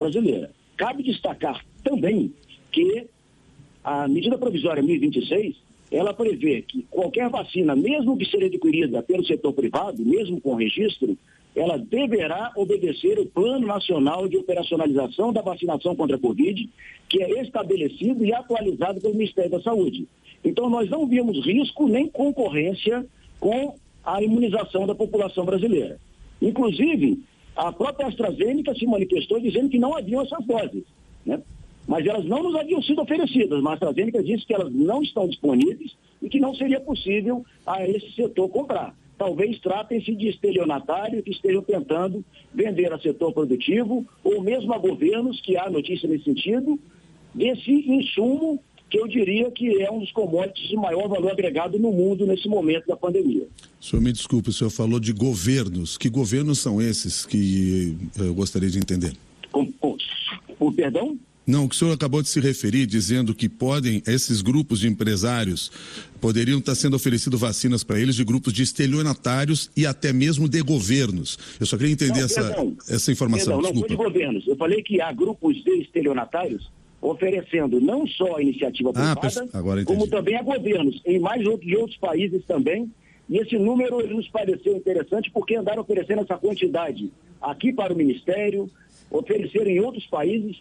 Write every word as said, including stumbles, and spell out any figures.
brasileira. Cabe destacar também que a medida provisória mil e vinte e seis, ela prevê que qualquer vacina, mesmo que seja adquirida pelo setor privado, mesmo com registro, ela deverá obedecer o Plano Nacional de Operacionalização da Vacinação contra a Covid, que é estabelecido e atualizado pelo Ministério da Saúde. Então, nós não vimos risco nem concorrência com a imunização da população brasileira. Inclusive, a própria AstraZeneca se manifestou dizendo que não haviam essas doses, né? Mas elas não nos haviam sido oferecidas. Mas a AstraZeneca disse que elas não estão disponíveis e que não seria possível a esse setor comprar. Talvez tratem-se de estelionatários que estejam tentando vender a setor produtivo ou mesmo a governos, que há notícia nesse sentido, desse insumo que eu diria que é um dos commodities de maior valor agregado no mundo nesse momento da pandemia. O senhor me desculpe, o senhor falou de governos. Que governos são esses que eu gostaria de entender? Com, com, com perdão? Não, o que o senhor acabou de se referir, dizendo que podem, esses grupos de empresários, poderiam estar sendo oferecido vacinas para eles de grupos de estelionatários e até mesmo de governos. Eu só queria entender não, essa, perdão, essa informação. Perdão, não foi de governos. Eu falei que há grupos de estelionatários oferecendo não só a iniciativa privada, ah, agora como também a governos, em mais outros, de outros países também. E esse número ele nos pareceu interessante porque andaram oferecendo essa quantidade aqui para o Ministério, ofereceram em outros países